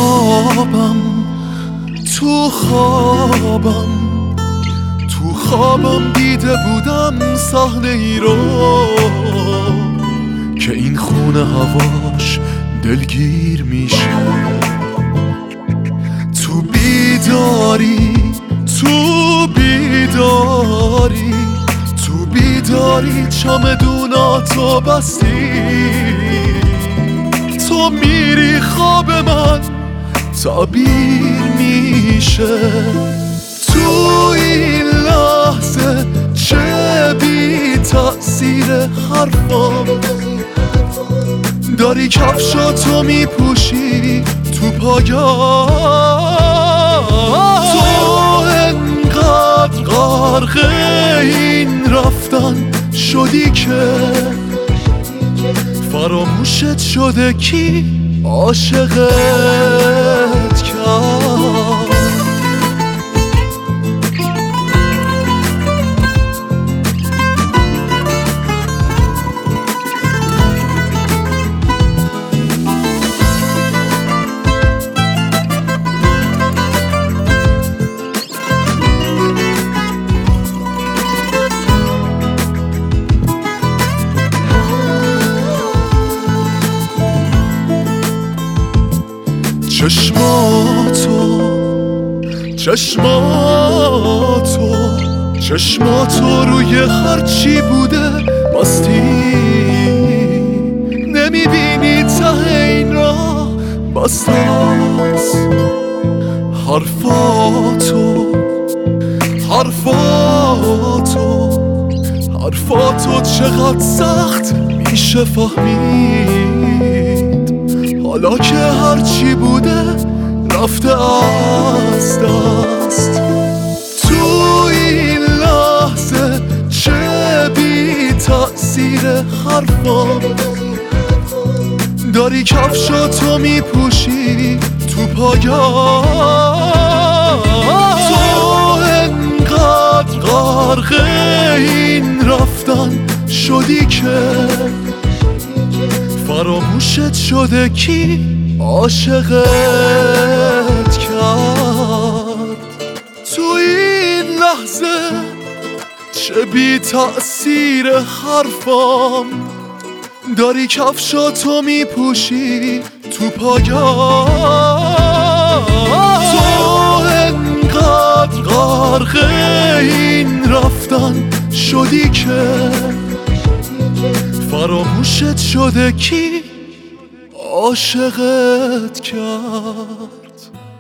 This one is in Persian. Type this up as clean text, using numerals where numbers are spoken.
تو خوابم دیده بودم صحنه ای رو که این خونه هواش دلگیر میشه. تو بیداری چمدوناتو بستی، تو میری خواب من تعبیر میشه. تو این لحظه چه بی تأثیر حرفام، داری کفشاتو میپوشی تو پاگام. تو انقدر غرق این رفتن شدی که فراموشت شده کی عاشقت کرد. چشماتو روی هرچی بوده بستی، نمیبینی ته این راه بستاست. حرفاتو چقدر سخت میشه فهمید، حالا که هرچی بوده رفته از دست. تو این لحظه چه بی تأثیر حرفام، داری کفشاتو میپوشی تو پاگام. تو انقدر غرق این رفتن شدی که فراموشت شده کی عاشقت کرد. تو این لحظه چه بی تأثیر حرفام، داری کفشاتو میپوشی تو پاگام. تو انقدر غرق این رفتن شدی که فراموشت شده کی عاشقت کرد.